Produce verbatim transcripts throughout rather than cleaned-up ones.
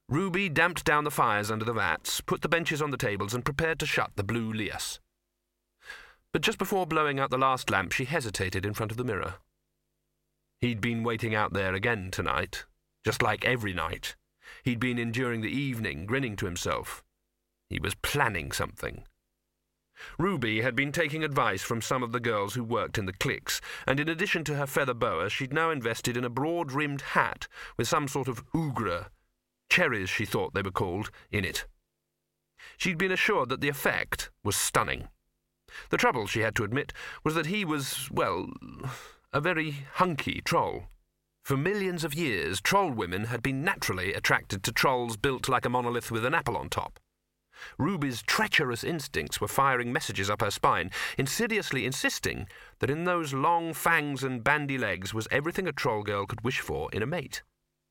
Ruby damped down the fires under the vats, put the benches on the tables, and prepared to shut the blue lias. But just before blowing out the last lamp, she hesitated in front of the mirror. He'd been waiting out there again tonight, just like every night. He'd been enduring the evening, grinning to himself. He was planning something. Ruby had been taking advice from some of the girls who worked in the cliques, and in addition to her feather boa, she'd now invested in a broad-rimmed hat with some sort of ougre, cherries she thought they were called, in it. She'd been assured that the effect was stunning. The trouble, she had to admit, was that he was, well, a very hunky troll. For millions of years, troll women had been naturally attracted to trolls built like a monolith with an apple on top. Ruby's treacherous instincts were firing messages up her spine, insidiously insisting that in those long fangs and bandy legs was everything a troll girl could wish for in a mate.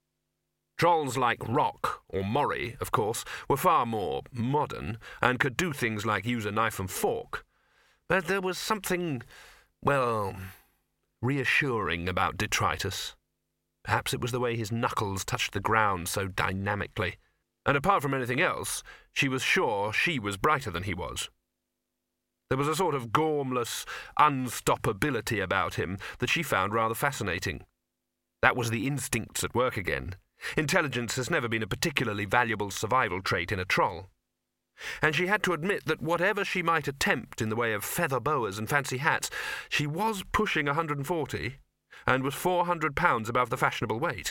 Trolls like Rock, or Mori, of course, were far more modern, and could do things like use a knife and fork. But there was something, well, reassuring about detritus. Perhaps it was the way his knuckles touched the ground so dynamically. And apart from anything else, she was sure she was brighter than he was. There was a sort of gormless unstoppability about him that she found rather fascinating. That was the instincts at work again. Intelligence has never been a particularly valuable survival trait in a troll. And she had to admit that whatever she might attempt in the way of feather boas and fancy hats, she was pushing one hundred forty and was four hundred pounds above the fashionable weight.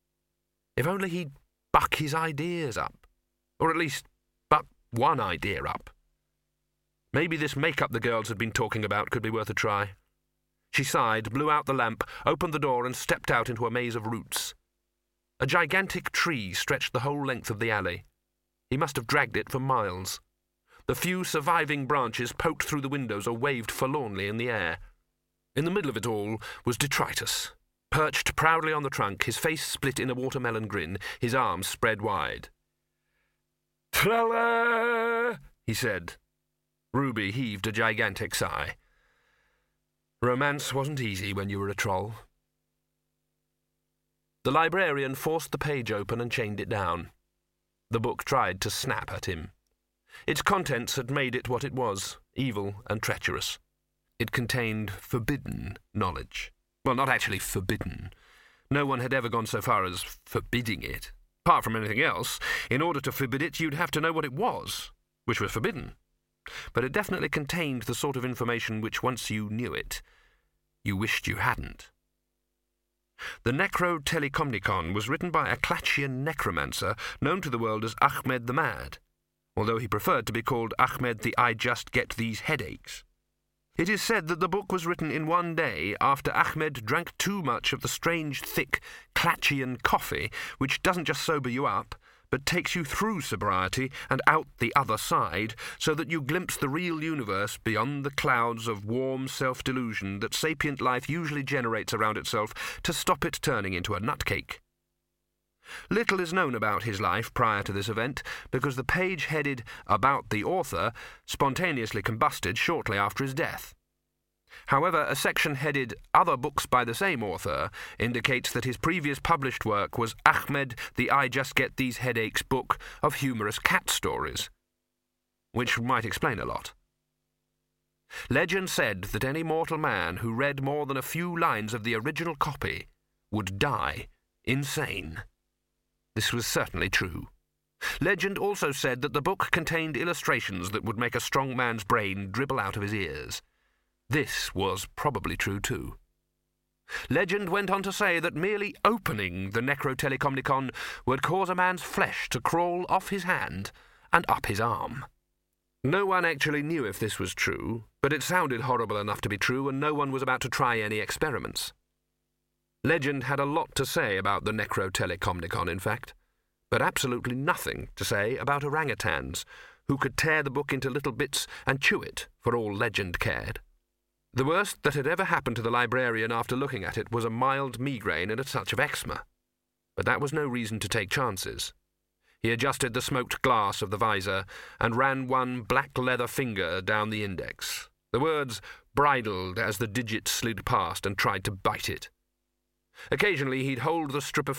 If only he'd buck his ideas up, or at least buck one idea up. Maybe this make-up the girls had been talking about could be worth a try. She sighed, blew out the lamp, opened the door and stepped out into a maze of roots. A gigantic tree stretched the whole length of the alley. He must have dragged it for miles. The few surviving branches poked through the windows or waved forlornly in the air. In the middle of it all was Detritus, perched proudly on the trunk, his face split in a watermelon grin, his arms spread wide. "Trella!" he said. Ruby heaved a gigantic sigh. Romance wasn't easy when you were a troll. The librarian forced the page open and chained it down. The book tried to snap at him. Its contents had made it what it was, evil and treacherous. It contained forbidden knowledge. Well, not actually forbidden. No one had ever gone so far as forbidding it. Apart from anything else, in order to forbid it, you'd have to know what it was, which was forbidden. But it definitely contained the sort of information which, once you knew it, you wished you hadn't. The Necrotelecomnicon was written by a Klatchian necromancer known to the world as Ahmed the Mad, although he preferred to be called Ahmed the I Just Get These Headaches. It is said that the book was written in one day after Ahmed drank too much of the strange, thick, Klatchian coffee, which doesn't just sober you up, but takes you through sobriety and out the other side, so that you glimpse the real universe beyond the clouds of warm self-delusion that sapient life usually generates around itself to stop it turning into a nutcake. Little is known about his life prior to this event, because the page headed "About the Author" spontaneously combusted shortly after his death. However, a section headed "Other Books by the Same Author" indicates that his previous published work was Ahmed the I Just Get These Headaches book of humorous cat stories, which might explain a lot. Legend said that any mortal man who read more than a few lines of the original copy would die insane. This was certainly true. Legend also said that the book contained illustrations that would make a strong man's brain dribble out of his ears. This was probably true too. Legend went on to say that merely opening the Necrotelecomnicon would cause a man's flesh to crawl off his hand and up his arm. No one actually knew if this was true, but it sounded horrible enough to be true, and no one was about to try any experiments. Legend had a lot to say about the Necrotelecomnicon, in fact, but absolutely nothing to say about orangutans, who could tear the book into little bits and chew it, for all Legend cared. The worst that had ever happened to the librarian after looking at it was a mild migraine and a touch of eczema. But that was no reason to take chances. He adjusted the smoked glass of the visor and ran one black leather finger down the index. The words bridled as the digit slid past and tried to bite it. Occasionally he'd hold the strip of